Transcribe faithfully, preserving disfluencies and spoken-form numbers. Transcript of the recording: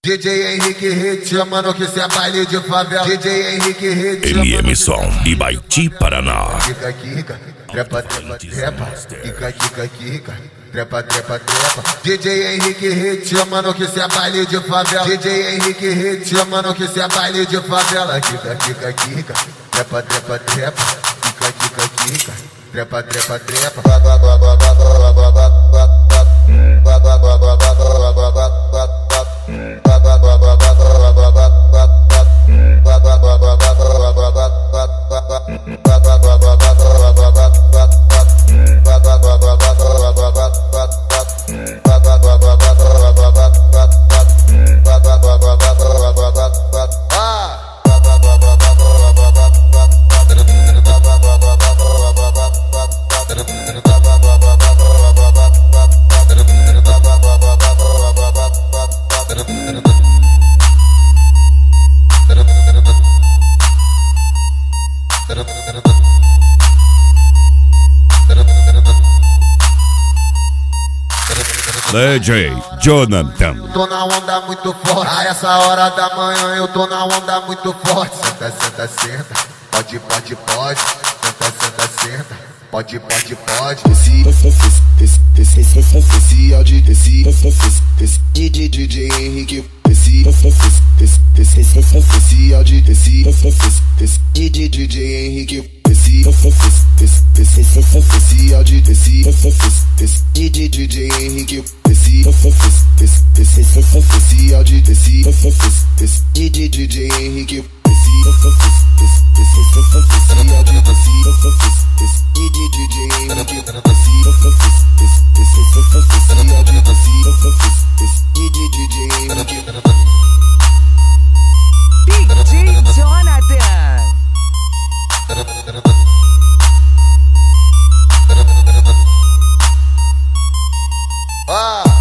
D J Henrique Hit, mano, que cê é baile de favela. D J Henrique Hit, M M Som, Ibaiti, Paraná. Kika, kika, trepa, trepa, trepa. Kika, kika, kika, trepa, trepa, trepa. D J Henrique Hit, mano, que cê é baile de favela. D J Henrique Hit, mano, que cê é baile de favela. Kika, kika, kika, trepa, trepa, trepa. Kika, kika, kika, trepa, trepa, trepa. D J Jonathan. Tô na onda muito forte, a essa hora da manhã eu tô na onda muito forte. Senta, senta, senta, pode, pode, pode. Senta, senta, senta, pode, pode, pode. Desci, desci, desci, desci, desci, áudio, desci, desci, desci, D J Henrique, desci, desci, desci, desci, desci, áudio, desci, desci, desci, D J Henrique. Desci, desci, desci, desci, desci, áudio, desci, desci, desci, D J Henrique. Desci, desci, desci, desci, desci, áudio, desci, desci, desci, D J Henrique. Desci, desci, desci, desci, desci, áudio, desci, desci, desci, D J Henrique. Desci, desci, desci, desci, desci, áudio, desci, desci, desci, D J Henrique. D J Jonathan. Ah!